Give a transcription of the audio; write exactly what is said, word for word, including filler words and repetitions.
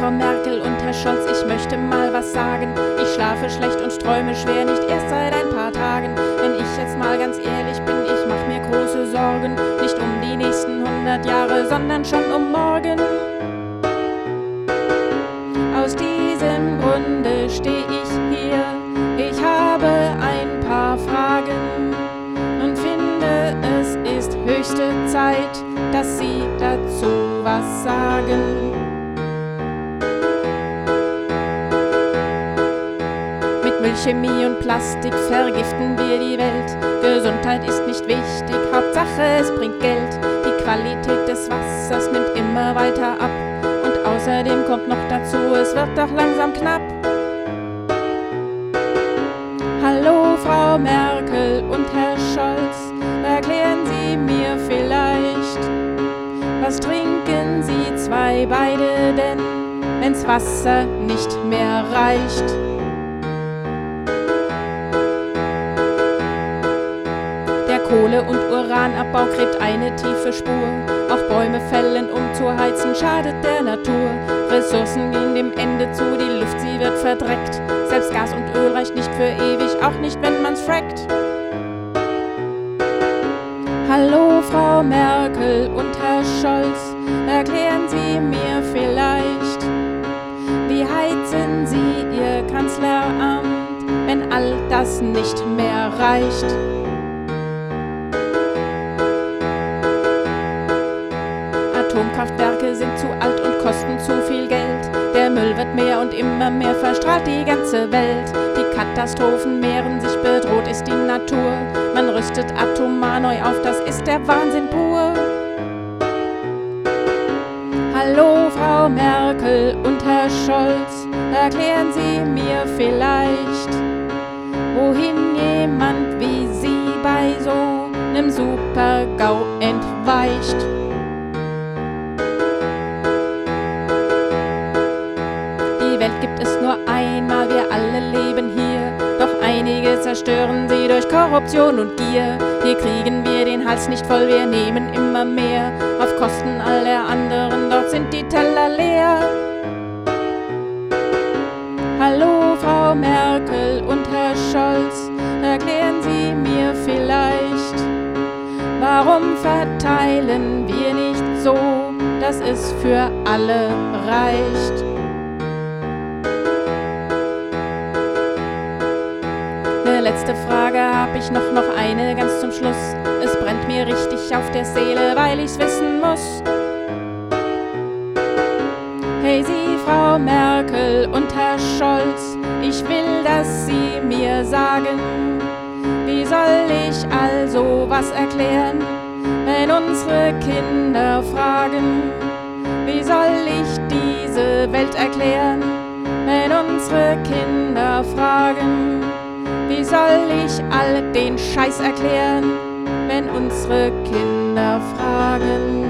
Frau Merkel und Herr Scholz, ich möchte mal was sagen. Ich schlafe schlecht und träume schwer, nicht erst seit ein paar Tagen. Wenn ich jetzt mal ganz ehrlich bin, ich mach mir große Sorgen. Nicht um die nächsten hundert Jahre, sondern schon um morgen. Aus diesem Grunde steh ich hier. Ich habe ein paar Fragen und finde, es ist höchste Zeit, dass Sie dazu was sagen. Mit Müllchemie und Plastik vergiften wir die Welt. Gesundheit ist nicht wichtig, Hauptsache es bringt Geld. Die Qualität des Wassers nimmt immer weiter ab. Und außerdem kommt noch dazu, es wird doch langsam knapp. Hallo Frau Merkel und Herr Scholz, erklären Sie mir vielleicht, was trinken Sie zwei beide denn, wenn's Wasser nicht mehr reicht? Der Kohle- und Uranabbau gräbt eine tiefe Spur. Auch Bäume fällen, um zu heizen, schadet der Natur. Ressourcen gehen dem Ende zu, die Luft, sie wird verdreckt. Selbst Gas und Öl reicht nicht für ewig, auch nicht, wenn man's frackt. Hallo Frau Merkel und Herr Scholz, erklären Sie mir vielleicht, wie heizen Sie Ihr Kanzleramt, wenn all das nicht mehr reicht? Atomkraftwerke sind zu alt und kosten zu viel Geld. Der Müll wird mehr und immer mehr verstrahlt die ganze Welt. Die Katastrophen mehren sich, bedroht ist die Natur. Man rüstet atomar neu auf, das ist der Wahnsinn pur. Hallo Frau Merkel und Herr Scholz, erklären Sie mir vielleicht, wohin jemand wie Sie bei so nem Super-GAU entweicht. Die Welt gibt es nur einmal, wir alle leben hier. Doch einige zerstören sie durch Korruption und Gier. Hier kriegen wir den Hals nicht voll, wir nehmen immer mehr. Auf Kosten all der anderen, dort sind die Teller leer. Hallo Frau Merkel und Herr Scholz, erklären Sie mir vielleicht, warum verteilen wir nicht so, dass es für alle reicht? Eine letzte Frage hab ich noch, noch eine ganz zum Schluss. Es brennt mir richtig auf der Seele, weil ich's wissen muss. Hey Sie, Frau Merkel und Herr Scholz, ich will, dass Sie mir sagen, wie soll ich also was erklären, wenn unsere Kinder fragen? Wie soll ich diese Welt erklären, wenn unsere Kinder fragen? Wie soll ich all den Scheiß erklären, wenn unsere Kinder fragen?